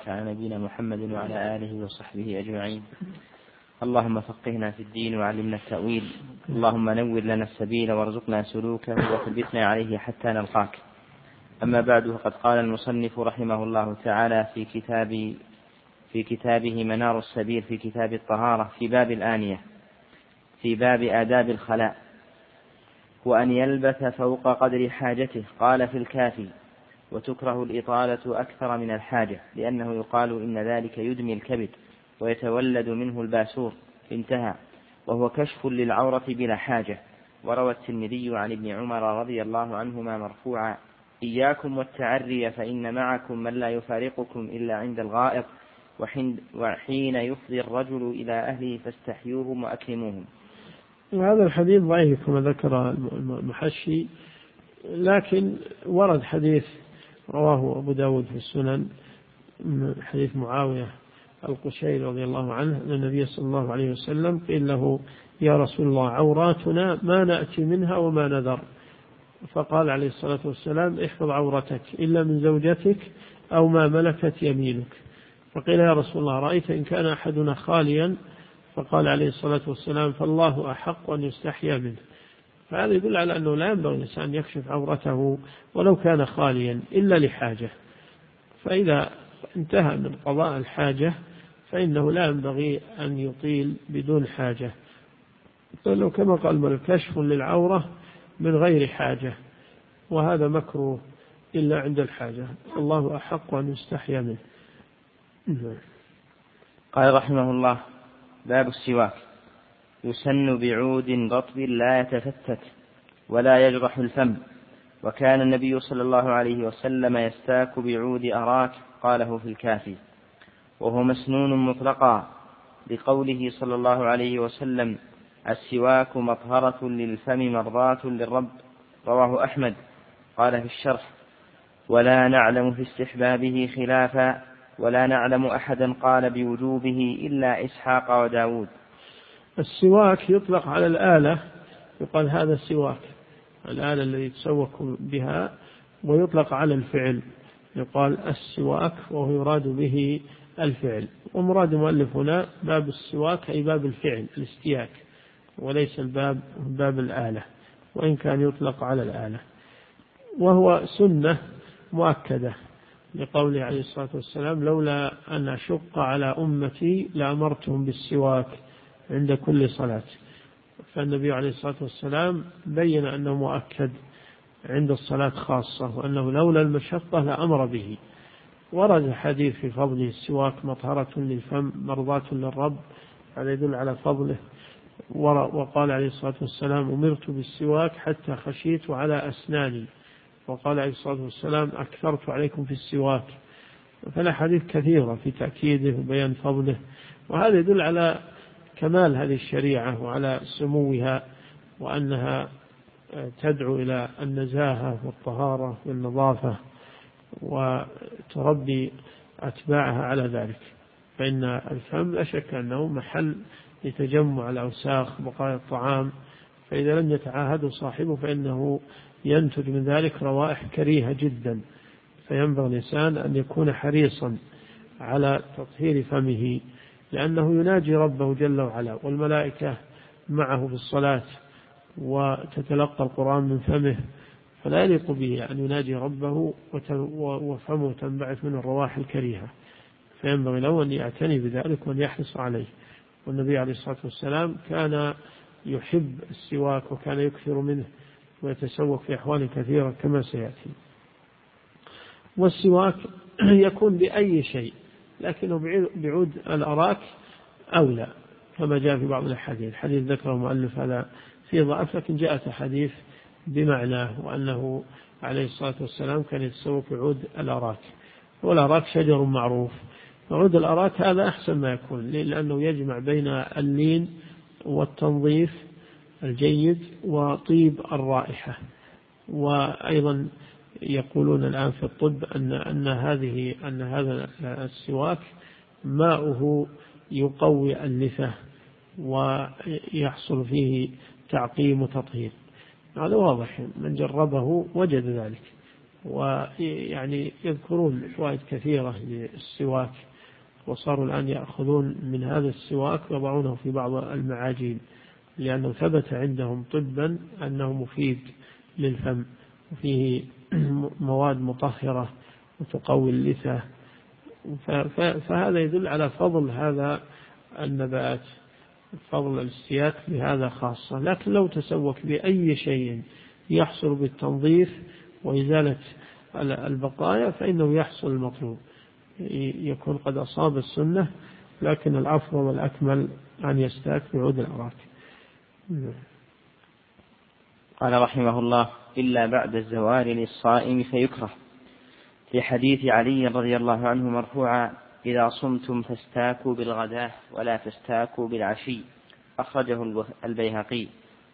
وبارك على نبينا محمد وعلى آله وصحبه أجمعين. اللهم فقهنا في الدين وعلمنا التأويل، اللهم نور لنا السبيل وارزقنا سلوكه وثبتنا عليه حتى نلقاك. أما بعد، فقد قال المصنف رحمه الله تعالى في كتابه منار السبيل في كتاب الطهارة في باب الآنية في باب آداب الخلاء: وأن يلبث فوق قدر حاجته. قال في الكافي: وتكره الإطالة أكثر من الحاجة، لأنه يقال إن ذلك يدمي الكبد ويتولد منه الباسور. انتهى. وهو كشف للعورة بلا حاجة. وروى الترمذي عن ابن عمر رضي الله عنهما مرفوعا: إياكم والتعري فإن معكم من لا يفارقكم إلا عند الغائط، وحين يفضي الرجل إلى أهله فاستحيوهم وأكرموهم. هذا الحديث ضعيف كما ذكر المحشي، لكن ورد حديث رواه أبو داود في السنن حديث معاوية القشيري رضي الله عنه أن النبي صلى الله عليه وسلم قيل له: يا رسول الله، عوراتنا ما نأتي منها وما نذر. فقال عليه الصلاة والسلام: احفظ عورتك إلا من زوجتك أو ما ملكت يمينك. فقيل: يا رسول الله، رأيت إن كان أحدنا خاليا؟ فقال عليه الصلاة والسلام: فالله أحق أن يستحيا منه. فهذا يدل على أنه لا ينبغي الإنسان يكشف عورته ولو كان خاليا إلا لحاجة. فإذا انتهى من قضاء الحاجة فإنه لا ينبغي أن يطيل بدون حاجة، فلو كما قال: الكشف للعورة من غير حاجة، وهذا مكروه إلا عند الحاجة. الله أحق أن يستحيا منه. قال رحمه الله: باب السواك. يسن بعود رطب لا يتفتت ولا يجرح الفم. وكان النبي صلى الله عليه وسلم يستاك بعود أراك، قاله في الكافي. وهو مسنون مطلقا، لقوله صلى الله عليه وسلم: السواك مطهرة للفم مرضاة للرب. رواه أحمد. قال في الشرح: ولا نعلم في استحبابه خلافا، ولا نعلم أحدا قال بوجوبه إلا إسحاق وداود. السواك يطلق على الآلة، يقال هذا السواك، الآلة التي تسوك بها، ويطلق على الفعل، يقال السواك، وهو يراد به الفعل. ومراد المؤلف هنا باب السواك أي باب الفعل، الاستياك، وليس الباب باب الآلة، وإن كان يطلق على الآلة. وهو سنة مؤكدة، لقوله عليه الصلاة والسلام: لولا أن أشق على أمتي لأمرتهم بالسواك عند كل صلاة. فالنبي عليه الصلاة والسلام بين أنه مؤكد عند الصلاة خاصة، وأنه لولا المشقة لأمر به. ورد حديث في فضله: السواك مطهرة للفم مرضاة للرب، هذا يدل على فضله. وقال عليه الصلاة والسلام: أمرت بالسواك حتى خشيت على أسناني. وقال عليه الصلاة والسلام: أكثرت عليكم في السواك. فالأحاديث كثيرة في تأكيده وبيان فضله، وهذا يدل على كمال هذه الشريعة وعلى سموها، وأنها تدعو إلى النزاهة والطهارة والنظافة، وتربي أتباعها على ذلك. فإن الفم لا شك أنه محل لتجمع الأوساخ بقايا الطعام، فإذا لم يتعاهد صاحبه فإنه ينتج من ذلك روائح كريهة جدا. فينبغي الإنسان أن يكون حريصا على تطهير فمه، لأنه يناجي ربه جل وعلا، والملائكة معه في الصلاة وتتلقى القرآن من فمه، فلا يليق به أن يناجي ربه وفمه تنبعث من الروائح الكريهة. فينبغي له أن يعتني بذلك وأن يحرص عليه. والنبي عليه الصلاة والسلام كان يحب السواك وكان يكثر منه ويتسوق في أحوال كثيرة كما سيأتي. والسواك يكون بأي شيء، لكنه بعود الأراك أولى، كما جاء في بعض الحديث. حديث ذكره المؤلف هذا في ضعف، لكن جاءت حديث بمعناه، وأنه عليه الصلاة والسلام كان يتسوق بعود الأراك. والأراك شجر معروف، وعود الأراك هذا أحسن ما يكون، لأنه يجمع بين اللين والتنظيف الجيد وطيب الرائحة. وأيضا يقولون الآن في الطب أن هذا السواك ماؤه يقوي اللثة ويحصل فيه تعقيم وتطهير. هذا واضح، من جربه وجد ذلك. ويعني يذكرون فوائد كثيرة للسواك، وصاروا الآن يأخذون من هذا السواك ويضعونه في بعض المعاجين، لأنه ثبت عندهم طبا أنه مفيد للفم، وفيه مواد مطهرة وتقوي اللثة. فهذا يدل على فضل هذا النبات، فضل الاستياك بهذا خاصة. لكن لو تسوك بأي شيء يحصل بالتنظيف وإزالة البقايا فإنه يحصل المطلوب، يكون قد أصاب السنة، لكن الأفضل والأكمل أن يستاك بعود الأراك. قال رحمه الله: إلا بعد الزوال للصائم فيكره. في حديث علي رضي الله عنه مرفوعا: إذا صمتم فاستاكوا بالغداة ولا تستاكوا بالعشي. أخرجه البيهقي.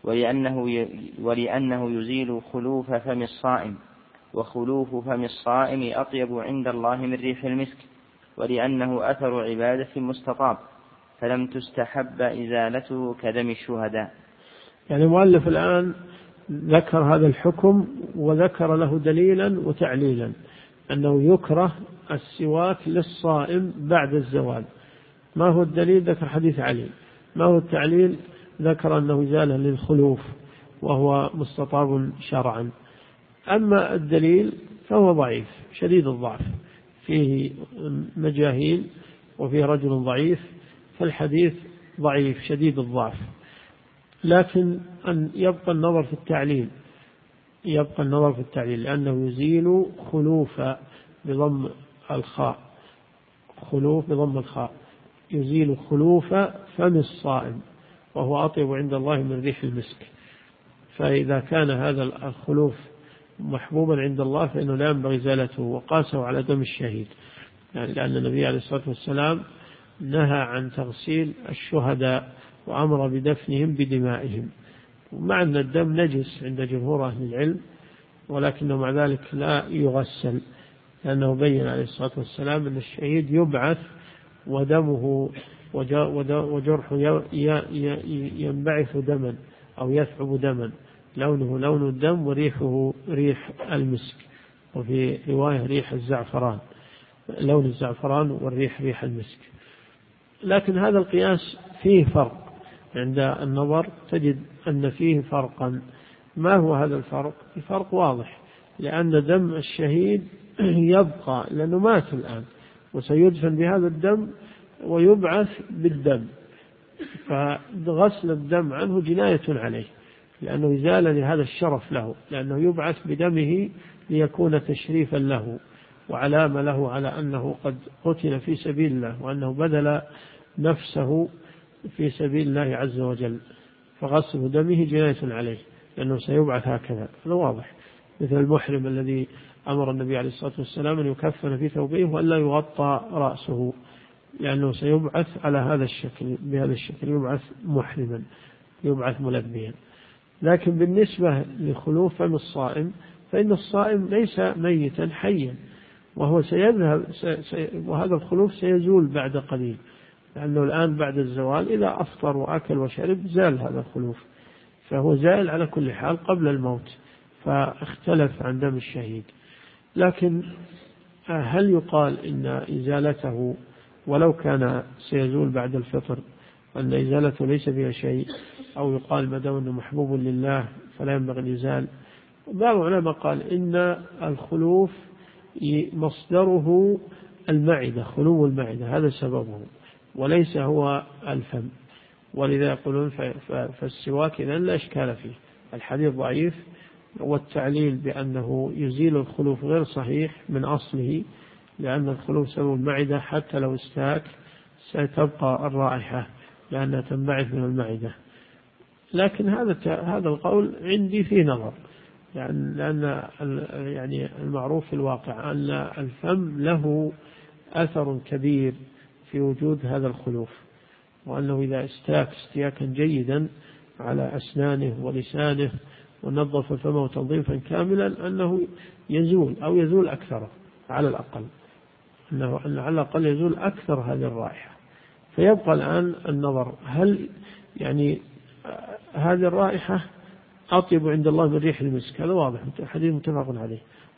ولأنه يزيل خلوف فم الصائم، وخلوف فم الصائم أطيب عند الله من ريح المسك، ولأنه أثر عبادة مستطاب، فلم تستحب إزالته كدم الشهداء. يعني المؤلف الآن ذكر هذا الحكم وذكر له دليلا وتعليلا، أنه يكره السواك للصائم بعد الزوال. ما هو الدليل؟ ذكر حديث علي. ما هو التعليل؟ ذكر أنه إزالة للخلوف وهو مستطاب شرعا. أما الدليل فهو ضعيف شديد الضعف، فيه مجاهيل وفيه رجل ضعيف، فالحديث ضعيف شديد الضعف. لكن أن يبقى النظر في التعليل، لأنه يزيل خلوف بضم الخاء، يزيل خلوف فم الصائم، وهو أطيب عند الله من ريح المسك. فإذا كان هذا الخلوف محبوبا عند الله فإنه لا ينبغي إزالته، وقاسه على دم الشهيد، يعني لأن النبي عليه الصلاة والسلام نهى عن تغسيل الشهداء وأمر بدفنهم بدمائهم، ومع أن الدم نجس عند جمهور أهل العلم، ولكنه مع ذلك لا يغسل، لأنه بين عليه الصلاة والسلام أن الشهيد يبعث ودمه وجرحه ينبعث دما أو يثعب دما، لونه لون الدم وريحه ريح المسك، وفي رواية ريح الزعفران، لون الزعفران والريح ريح المسك. لكن هذا القياس فيه فرق، عند النظر تجد أن فيه فرقا. ما هو هذا الفرق؟ فرق واضح، لأن دم الشهيد يبقى لأنه مات الآن وسيدفن بهذا الدم ويبعث بالدم، فغسل الدم عنه جناية عليه، لأنه إزالة لهذا الشرف له، لأنه يبعث بدمه ليكون تشريفا له وعلامة له على أنه قد قتل في سبيل الله، وأنه بذل نفسه في سبيل الله عز وجل، فغسل دمه جناية عليه لأنه سيبعث هكذا. هذا واضح. مثل المحرم الذي أمر النبي عليه الصلاة والسلام أن يكفن في ثوبه وألا يغطى رأسه، لأنه سيبعث على هذا الشكل، بهذا الشكل يبعث محرما، يبعث ملبيا. لكن بالنسبة لخلوف فم الصائم فإن الصائم ليس ميتا حيا، وهو سيذهب، وهذا الخلوف سيزول بعد قليل، لأنه الآن بعد الزوال إذا أفطر وأكل وشرب زال هذا الخلوف، فهو زائل على كل حال قبل الموت، فاختلف عن دم الشهيد. لكن هل يقال إن إزالته ولو كان سيزول بعد الفطر أن إزالته ليس فيها شيء، أو يقال ما دام أنه محبوب لله فلا ينبغي الإزال؟ بعض العلماء قال إن الخلوف مصدره المعدة، خلو المعدة هذا سببه، وليس هو الفم، ولذا يقولون فالسواك إذن لا إشكال فيه. الحديث ضعيف، والتعليل بأنه يزيل الخلوف غير صحيح من أصله، لأن الخلوف سبب المعدة، حتى لو استاك ستبقى الرائحة لأنها تنبعث من المعدة. لكن هذا القول عندي فيه نظر، لأن يعني المعروف في الواقع أن الفم له أثر كبير في وجود هذا الخلوف، وأنه إذا استاك استياكا جيدا على أسنانه ولسانه ونظف فمه تنظيفا كاملا أنه يزول أو يزول أكثره على الأقل، أنه على الأقل يزول أكثر هذه الرائحة. فيبقى الآن النظر، هل يعني هذه الرائحة أطيب عند الله من ريح المسك؟ هذا واضح، حديث متفق عليه.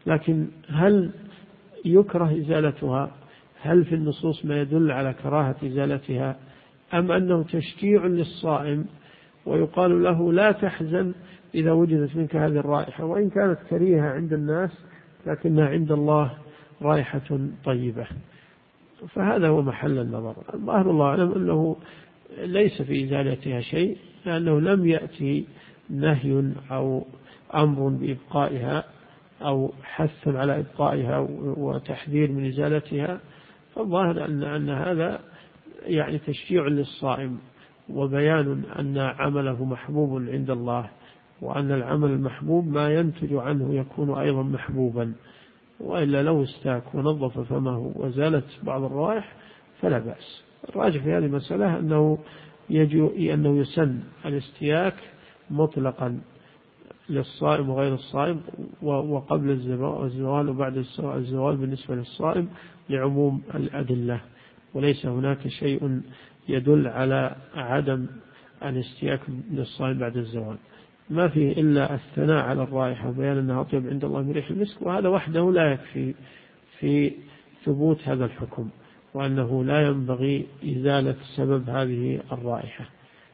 لكن هل يكره إزالتها؟ هل في النصوص ما يدل على كراهة إزالتها، أم أنه تشجيع للصائم ويقال له لا تحزن إذا وجدت منك هذه الرائحة، وإن كانت كريهة عند الناس لكنها عند الله رائحة طيبة؟ فهذا هو محل النظر. ظاهر الله أعلم أنه ليس في إزالتها شيء، لأنه لم يأتي نهي أو أمر بإبقائها أو حث على إبقائها وتحذير من إزالتها. فالظاهر أن هذا يعني تشجيع للصائم وبيان أن عمله محبوب عند الله، وأن العمل المحبوب ما ينتج عنه يكون أيضا محبوبا، وإلا لو استاك ونظف فمه وزالت بعض الروائح فلا بأس. الراجح في هذه المسألة أنه يسن الاستياك مطلقا للصائم وغير الصائم، وقبل الزوال وبعد الزوال بالنسبة للصائم، لعموم الأدلة، وليس هناك شيء يدل على عدم الاستياك للصائم بعد الزوال. ما فيه إلا الثناء على الرائحة وبيان أنها أطيب عند الله من ريح المسك، وهذا وحده لا يكفي في ثبوت هذا الحكم، وأنه لا ينبغي إزالة سبب هذه الرائحة.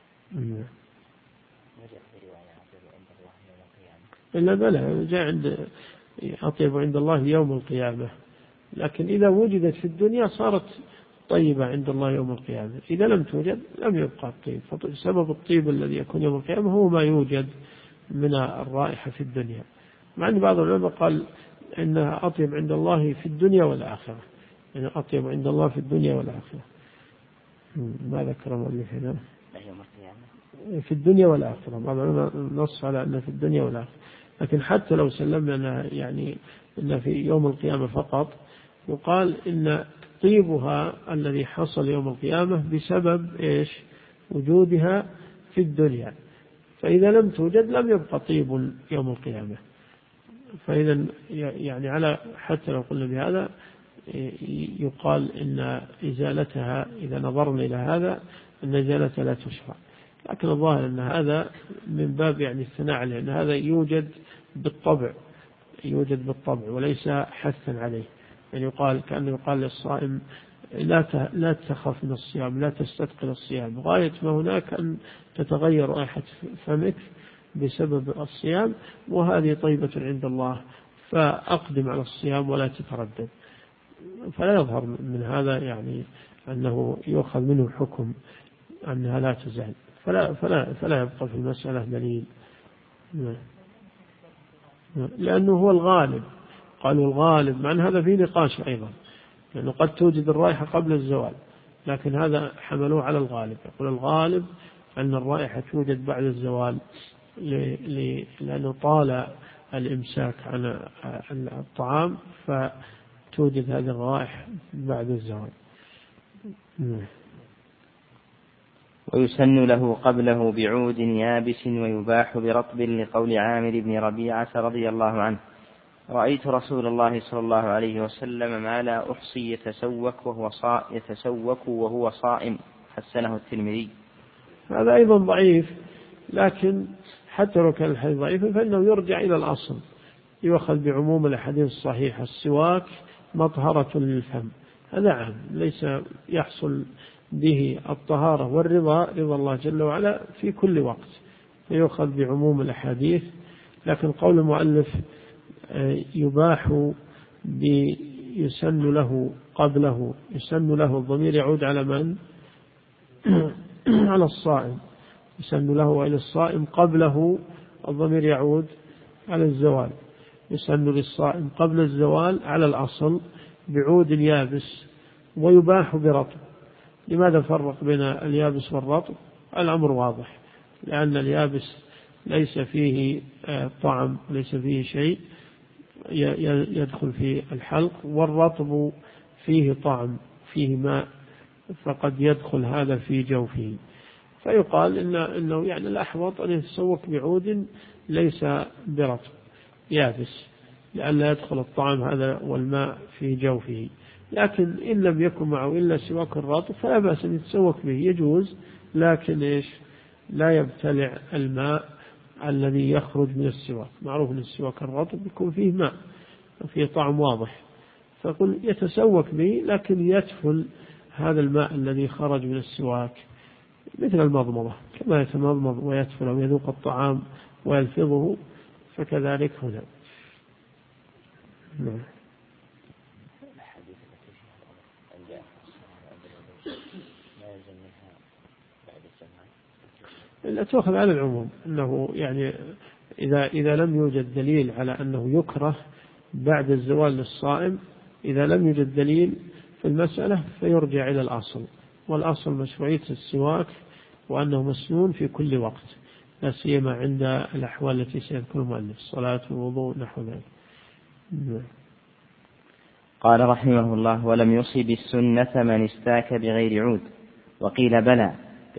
إلا بلى جاء عند أطيب عند الله يوم القيامة، لكن إذا وجدت في الدنيا صارت طيبة عند الله يوم القيامة، إذا لم توجد لم يبقى الطيب. فسبب الطيب الذي يكون يوم القيامة هو ما يوجد من الرائحة في الدنيا، مع أن بعض العلماء قال إنها أطيب عند الله في الدنيا والآخرة، يعني أطيب عند الله في الدنيا والآخرة. ما ذكر مؤلف هنا في الدنيا والآخرة، بعض العلماء نص على أن في الدنيا والآخرة، لكن حتى لو سلمنا يعني أن في يوم القيامة فقط، يقال إن طيبها الذي حصل يوم القيامة بسبب إيش؟ وجودها في الدنيا، فإذا لم توجد لم يبقى طيب يوم القيامة. فإذا يعني على حتى لو قلنا بهذا يقال إن إزالتها إذا نظرنا إلى هذا أن إزالتها لا تشرع، لكن الظاهر أن هذا من باب يعني الثناء عليه، أن هذا يوجد بالطبع وليس حثا عليه. يعني يقال كأنه يقال للصائم لا تخف من الصيام، لا تستثقل الصيام، غاية ما هناك أن تتغير رائحة فمك بسبب الصيام، وهذه طيبة عند الله، فأقدم على الصيام ولا تتردد. فلا يظهر من هذا يعني أنه يؤخذ منه حكم أنها لا تزال، فلا يبقى في المسألة دليل، لأنه هو الغالب. قالوا الغالب، مع أن هذا فيه نقاش أيضا، لأنه قد توجد الرائحة قبل الزوال، لكن هذا حملوه على الغالب. يقول الغالب أن الرائحة توجد بعد الزوال، لأنه طال الإمساك عن الطعام، فتوجد هذه الرائحة بعد الزوال. ويسن له قبله بعود يابس ويباح برطب، لقول عامر بن ربيعة رضي الله عنه: رأيت رسول الله صلى الله عليه وسلم ما لا أحصي يتسوك وهو صائم، حسنه الترمذي. هذا أيضا ضعيف، لكن حتى لو كان الحديث ضعيفا فإنه يرجع إلى الأصل، يؤخذ بعموم الأحاديث الصحيحة: السواك مطهرة للفم. هذا عام ليس يحصل به الطهارة والرضا، رضا الله جل وعلا في كل وقت، فيؤخذ بعموم الأحاديث. لكن قول المؤلف يباح يسن له قبله، يسن له، الضمير يعود على من؟ على الصائم، يسن له إلى الصائم، قبله الضمير يعود على الزوال، يسن للصائم قبل الزوال على الأصل بعود يابس، ويباح برطب. لماذا فرق بين اليابس والرطب؟ الأمر واضح، لأن اليابس ليس فيه طعم، ليس فيه شيء يدخل في الحلق، والرطب فيه طعم، فيه ماء، فقد يدخل هذا في جوفه. فيقال إنه يعني الأحوط أن يتسوق بعود ليس برطب يابس، لئلا يدخل الطعام هذا والماء في جوفه. لكن إن لم يكن معه إلا سواك الرطب فلا بأس أن يتسوق به، يجوز، لكن لا يبتلع الماء الذي يخرج من السواك. معروف أن السواك الرطب يكون فيه ماء، فيه طعم واضح، فقل يتسوك به لكن يدخل هذا الماء الذي خرج من السواك مثل المضمضة، كما يتمضمض ويدخل أو يذوق الطعام ويلفظه فكذلك هنا. نعم. لا تأخذ على العموم أنه يعني إذا لم يوجد دليل على أنه يكره بعد الزوال للصائم، إذا لم يوجد دليل في المسألة فيرجع إلى الأصل، والأصل مشروعية السواك وأنه مسنون في كل وقت، لا سيما عند الأحوال التي سيذكر المؤلف الصلاة والوضوء نحو ذلك. قال رحمه الله: ولم يصب السنة من استاك بغير عود. وقيل بلى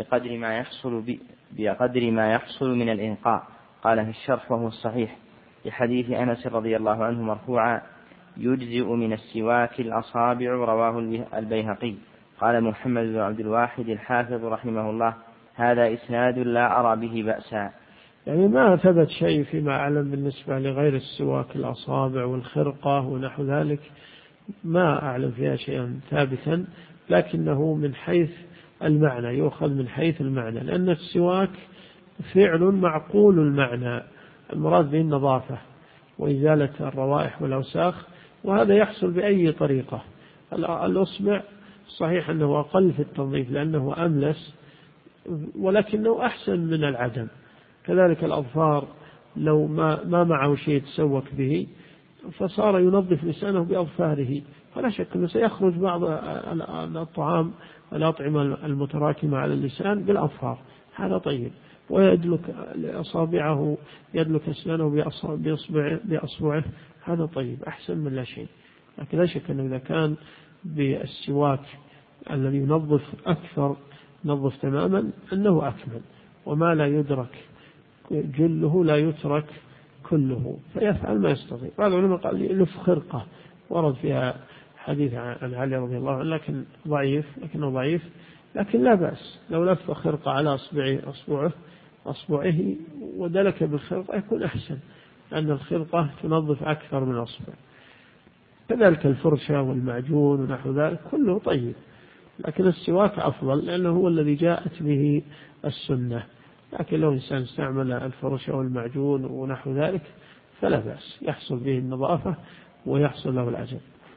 بقدر ما يحصل من الإنقاء. قال في الشرح وهو الصحيح لحديث أنس رضي الله عنه مرفوعا: يجزئ من السواك الأصابع. رواه البيهقي. قال محمد بن عبد الواحد الحافظ رحمه الله: هذا إسناد لا أرى به بأسا. يعني ما ثبت شيء فيما أعلم بالنسبة لغير السواك الأصابع والخرقة ونحو ذلك، ما أعلم فيها شيئا ثابتا، لكنه من حيث المعنى يؤخذ من حيث المعنى، لأن السواك فعل معقول المعنى، المراد به النظافة وإزالة الروائح والأوساخ، وهذا يحصل بأي طريقة. الأصبع صحيح أنه أقل في التنظيف لأنه أملس، ولكنه أحسن من العدم. كذلك الأظفار لو ما معه شيء يتسوك به فصار ينظف لسانه بأظفاره، فلا شك أنه سيخرج بعض الطعام والأطعمة المتراكمة على اللسان بالأظفار، هذا طيب. ويدلك أصابعه، يدلك أسنانه بأصبعه، هذا طيب أحسن من لا شيء. لكن لا شك أنه إذا كان بالسواك الذي ينظف أكثر، ينظف تماما، أنه أكمل، وما لا يدرك جله لا يترك كله، فيفعل ما يستطيع. بعض العلماء قال يلف خرقة، ورد فيها حديث عن علي رضي الله عنه لكنه ضعيف، لكن لا بأس لو لف خرقة على أصبعه ودلك بالخرقة يكون أحسن، لأن الخرقة تنظف أكثر من الأصبع. كذلك الفرشة والمعجون ونحو ذلك كله طيب، لكن السواك أفضل لأنه هو الذي جاءت به السنة. لكن لو إنسان استعمل الفرشة والمعجون ونحو ذلك فلا بأس، يحصل به النظافة ويحصل له الأجر.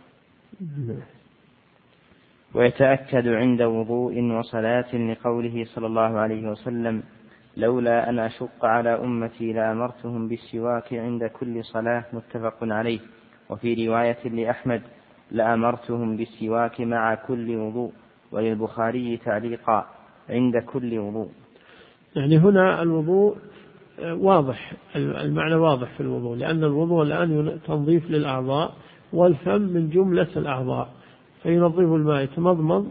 ويتأكد عند وضوء وصلاة لقوله صلى الله عليه وسلم: لولا أن أشق على أمتي لأمرتهم بالسواك عند كل صلاة. متفق عليه. وفي رواية لأحمد: لأمرتهم بالسواك مع كل وضوء. وللبخاري تعليقا: عند كل وضوء. يعني هنا الوضوء واضح، المعنى واضح في الوضوء، لأن الوضوء الآن تنظيف للأعضاء، والفم من جملة الأعضاء، فينظف الماء يتمضمض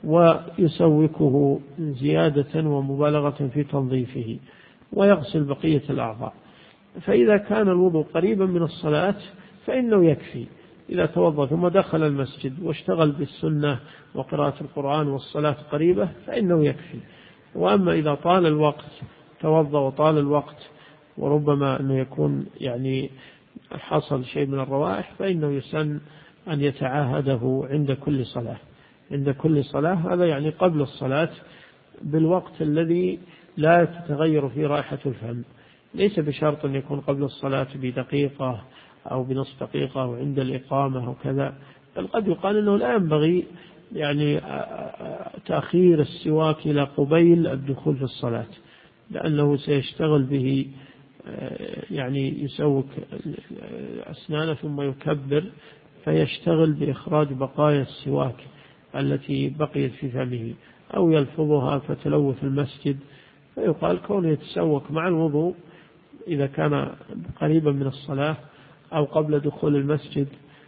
ويسوكه زيادة ومبالغة في تنظيفه، ويغسل بقية الأعضاء. فإذا كان الوضوء قريبا من الصلاة فإنه يكفي. إذا توضأ ثم دخل المسجد واشتغل بالسنة وقراءة القرآن والصلاة قريبة فإنه يكفي. وأما إذا طال الوقت، توضأ وطال الوقت وربما أنه يكون يعني حصل شيء من الروائح، فإنه يسن أن يتعاهده عند كل صلاة. عند كل صلاة هذا يعني قبل الصلاة بالوقت الذي لا تتغير فيه رائحة الفم، ليس بشرط أن يكون قبل الصلاة بدقيقة أو بنصف دقيقة أو عند الإقامة أو كذا، بل قد يقال أنه لا ينبغي يعني تأخير السواك إلى قبيل الدخول في الصلاة، لأنه سيشتغل به، يعني يسوك أسنانه ثم يكبر فيشتغل بإخراج بقايا السواك التي بقيت في فمه، أو يلفظها فتلوث المسجد. فيقال كونه يتسوك مع الوضوء إذا كان قريبا من الصلاة أو قبل دخول المسجد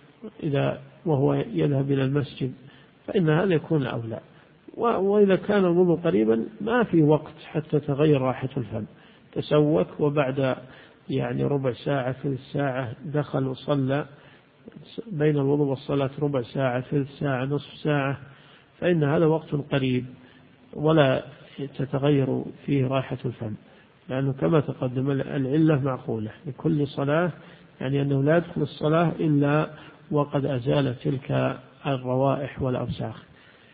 وهو يذهب إلى المسجد، فإن هذا يكون أولى. وإذا كان الوضوء قريبا ما في وقت حتى تغير رائحة الفم، تسوك وبعد يعني ربع ساعة ثلث ساعة دخل وصلى، بين الوضوء والصلاة ربع ساعة ثلث ساعة نصف ساعة، فإن هذا وقت قريب ولا تتغير فيه رائحة الفم، لأنه كما تقدم العلة معقولة، لكل صلاة يعني أنه لا يدخل الصلاة إلا وقد أزال تلك الروائح والأوساخ.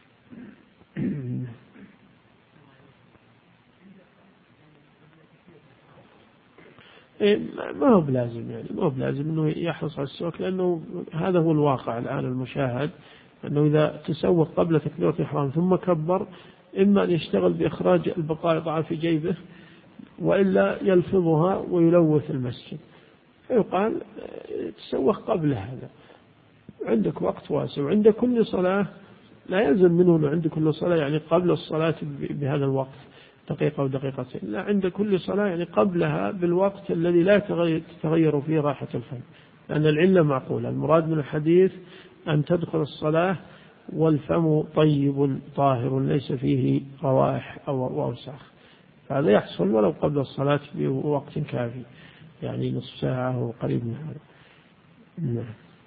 ما هو بلازم، يعني ما هو بلازم أنه يحرص على السواك، لأنه هذا هو الواقع الآن المشاهد، أنه إذا تسوق قبل تكبيرة الإحرام ثم كبر، إما أن يشتغل بإخراج البقايا يضعها في جيبه، وإلا يلفظها ويلوث المسجد. فيقال تسوق قبل هذا، عندك وقت واسع، وعند كل صلاة لا يلزم منه أنه عند كل صلاة يعني قبل الصلاة بهذا الوقت دقيقة ودقيقتين، لا، عند كل صلاة يعني قبلها بالوقت الذي لا تتغير فيه رائحة الفم، لأن العلة معقولة. المراد من الحديث أن تدخل الصلاة والفم طيب طاهر ليس فيه روائح أو أوساخ، فهذا يحصل ولو قبل الصلاة بوقت كافي، يعني نصف ساعة أو قريب من هذا.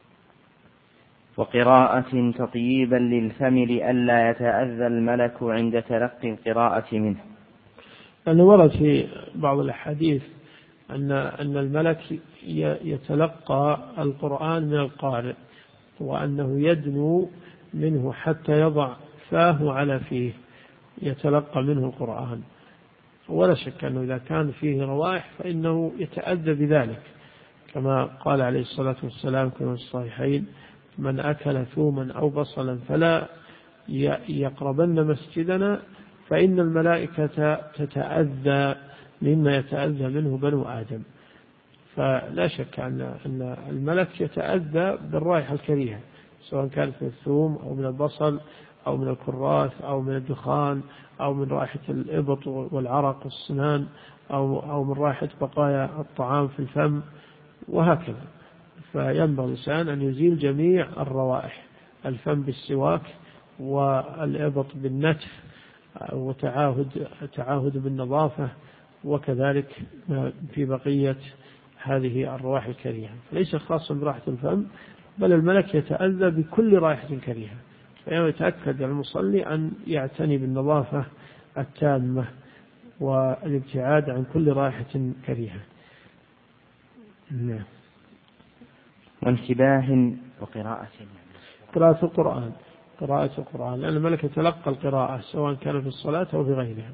وقراءة تطييبا للفم لئلا يتأذى الملك عند تلقي القراءة منه. أنه ورد في بعض الأحاديث أن الملك يتلقى القرآن من القارئ، وأنه يدنو منه حتى يضع فاه على فيه يتلقى منه القرآن. ولا شك أنه إذا كان فيه روائح فإنه يتأذى بذلك، كما قال عليه الصلاة والسلام كما في الصحيحين: من أكل ثوما أو بصلا فلا يقربن مسجدنا فإن الملائكة تتأذى مما يتأذى منه بنو آدم. فلا شك أن الملك يتأذى بالرائحة الكريهة، سواء كانت من الثوم أو من البصل أو من الكراث أو من الدخان أو من رائحة الإبط والعرق والسنان أو من رائحة بقايا الطعام في الفم وهكذا. فينبغي الإنسان أن يزيل جميع الروائح، الفم بالسواك والإبط بالنتف وتعاهد بالنظافة، وكذلك في بقية هذه الروائح الكريهة. ليس خاصا برائحة الفم، بل الملك يتأذى بكل رائحة كريهة، فيتأكد المصلي أن يعتني بالنظافة التامة والابتعاد عن كل رائحة كريهة. نعم. وانتباه قراءة القرآن، لأن الملك يتلقى القراءة سواء كان في الصلاة أو في غيرها.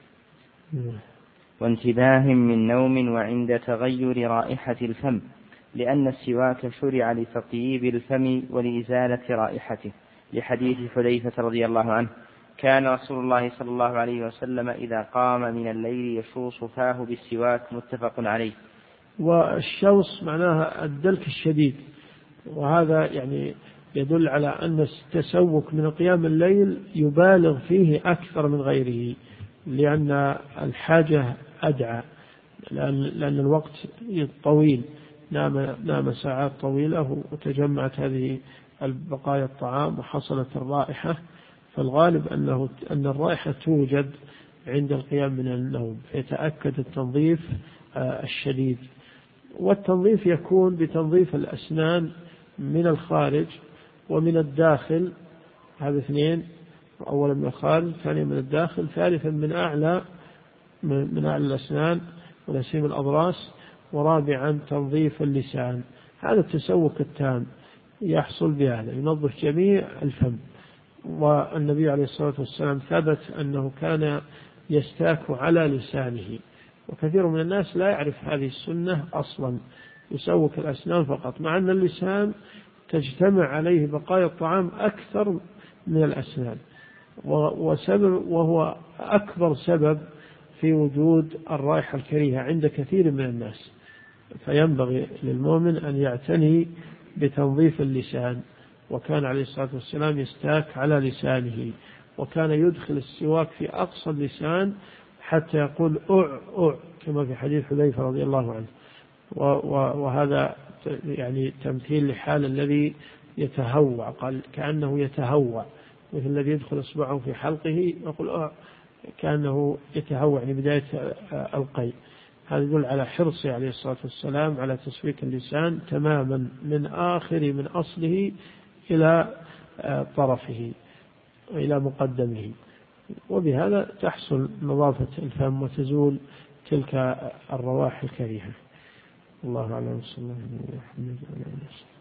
وانتباه من نوم وعند تغير رائحة الفم، لأن السواك شرع لتطييب الفم ولإزالة رائحته، لحديث حذيفة رضي الله عنه: كان رسول الله صلى الله عليه وسلم إذا قام من الليل يشوص فاه بالسواك. متفق عليه. والشوص معناها الدلك الشديد، وهذا يعني يدل على أن التسوك من قيام الليل يبالغ فيه أكثر من غيره، لأن الحاجة أدعى، لأن الوقت طويل، نام ساعات طويلة وتجمعت هذه البقايا الطعام وحصلت الرائحة، فالغالب أن الرائحة توجد عند القيام من النوم، فيتأكد التنظيف الشديد. والتنظيف يكون بتنظيف الأسنان من الخارج ومن الداخل، هذا اثنين: أولا من الخارج، ثانيا من الداخل، ثالثا من أعلى الأسنان ونسيم الأضراس، ورابعا تنظيف اللسان. هذا التسوك التام يحصل بهذا، ينظف جميع الفم. والنبي عليه الصلاة والسلام ثبت أنه كان يستاك على لسانه، وكثير من الناس لا يعرف هذه السنة أصلا، يسوك الأسنان فقط، مع أن اللسان تجتمع عليه بقايا الطعام أكثر من الأسنان، وهو أكبر سبب في وجود الرائحة الكريهة عند كثير من الناس. فينبغي للمؤمن أن يعتني بتنظيف اللسان، وكان عليه الصلاة والسلام يستاك على لسانه، وكان يدخل السواك في أقصى اللسان حتى يقول أع كما في حديث حذيفة رضي الله عنه. وهذا يعني تمثيل لحال الذي يتهوع، قال كأنه يتهوع، مثل الذي يدخل إصبعه في حلقه يقول كأنه يتهوع، يعني بداية القي. هذا يدل على حرصه عليه الصلاة والسلام على تسويك اللسان تماما من أصله إلى طرفه إلى مقدمه، وبهذا تحصل نظافة الفم وتزول تلك الروائح الكريهة. الله أعلم. صلى الله عليه وسلم.